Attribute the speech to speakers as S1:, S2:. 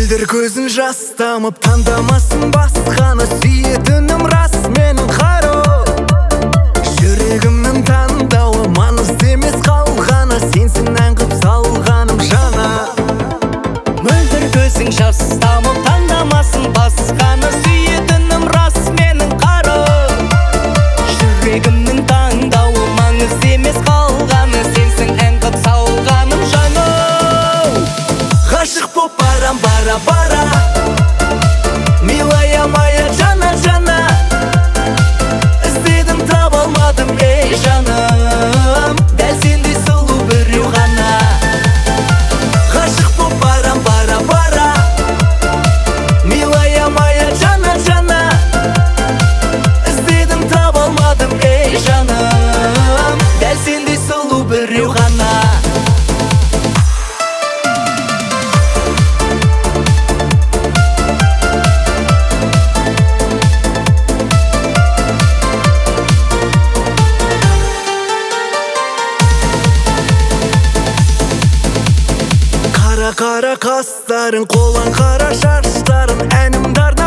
S1: Мөлдір көзін жас тамып таңдамасын басқаны, сүйетінім рас менің қару. Жүрегімнің таңдауы маңызды емес қалғаны, сенсің ән қып салғаным жана.
S2: Мөлдір көзің жас тамып таңдамасын басқаны, сүйетінім рас менің қару. Жүрегімнің таңдауы маңызды емес қалғаны, сенсің ән қып салғаным жана.
S1: Ғашық боп барам бара-бара, милая моя жана-жана. Іздедім таба алмадым, ей жаным, дәл сендей сұлу біреу ғана. Ғашық боп барам бара-бара, милая моя жана-жана. Іздедім таба алмадым, ей жаным, дәл сендей сұлу біреу ғана. Қара қастарың, қолаң қара шаштарың, әнімдарды